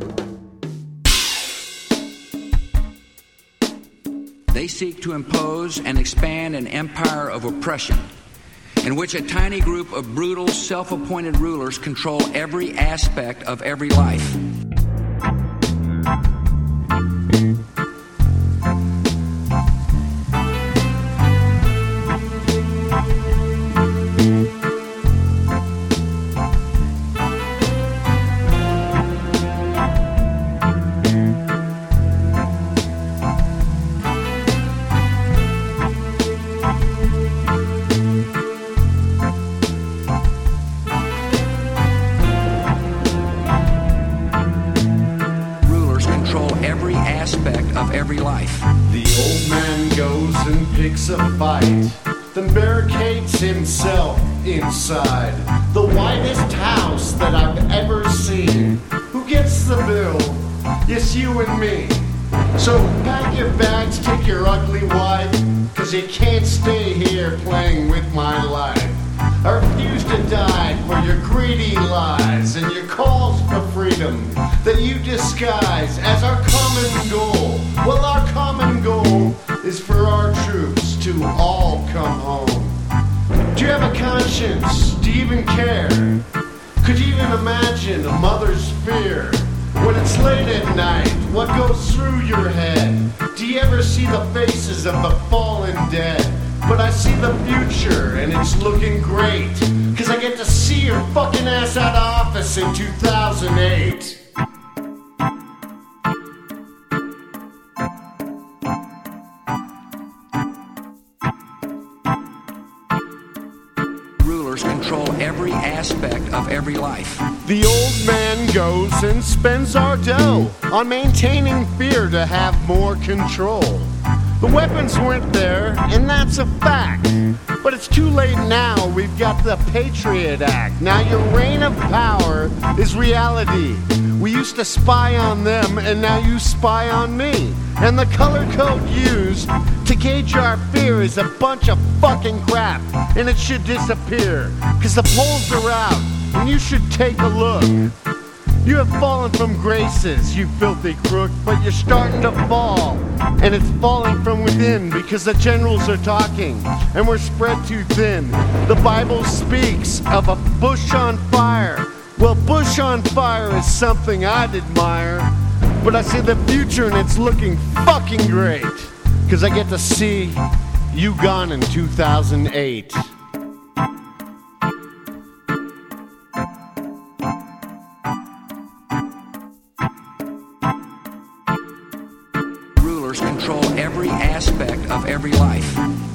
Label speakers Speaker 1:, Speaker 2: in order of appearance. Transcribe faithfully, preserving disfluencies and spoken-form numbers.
Speaker 1: They seek to impose and expand an empire of oppression in which a tiny group of brutal, self-appointed rulers control every aspect of every life. Of every life.
Speaker 2: The old man goes and picks a fight, then barricades himself inside the whitest house that I've ever seen. Who gets the bill? Yes, you and me. So pack your bags, take your ugly wife, cause you can't stay here playing with my life. I refuse to die for your greedy lies and your calls for freedom that you disguise as our common goal. Well, our common goal is for our troops to all come home. Do you have a conscience? Do you even care? Could you even imagine a mother's fear? When it's late at night, what goes through your head? Do you ever see the faces of the fallen dead? But I see the future, and it's looking great, cause I get to see your fucking ass out of office in two thousand eight.
Speaker 1: Rulers control every aspect of every life.
Speaker 2: The old man goes and spends our dough on maintaining fear to have more control. The weapons weren't there, and that's a fact. But it's too late now, we've got the Patriot Act. Now your reign of power is reality. We used to spy on them, and now you spy on me. And the color code used to gauge our fear is a bunch of fucking crap, and it should disappear. Cause the polls are out, and you should take a look. You have fallen from graces, you filthy crook, but you're starting to fall. And it's falling from within because the generals are talking, and we're spread too thin. The Bible speaks of a bush on fire. Well, bush on fire is something I'd admire, but I see the future and it's looking fucking great, cause I get to see you gone in two thousand eight.
Speaker 1: Rulers control every aspect of every life.